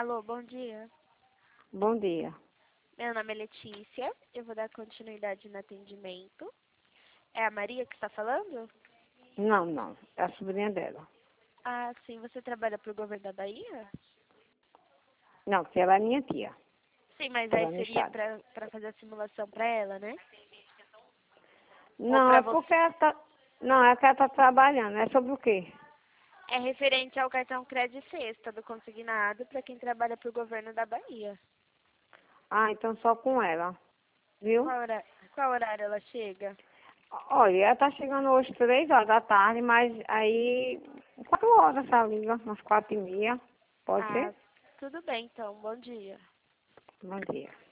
Alô, bom dia. Bom dia. Meu nome é Letícia, eu vou dar continuidade no atendimento. É a Maria que está falando? Não. É a sobrinha dela. Ah, sim, você trabalha para o governo da Bahia? Não, que ela é minha tia. Sim, mas aí Ela no seria estado. para fazer a simulação para ela, né? Ou Não, para é porque você? ela tá... Não, é que ela tá trabalhando. É sobre o quê? É referente ao cartão Crédito Sexta do consignado para quem trabalha para o governo da Bahia. Ah, então só com ela. Viu? Qual horário ela chega? Olha, ela tá chegando hoje 3 horas da tarde, mas aí 4 horas ela liga, umas 4h30. Pode Ah, ser? tudo bem então, bom dia. Bom dia.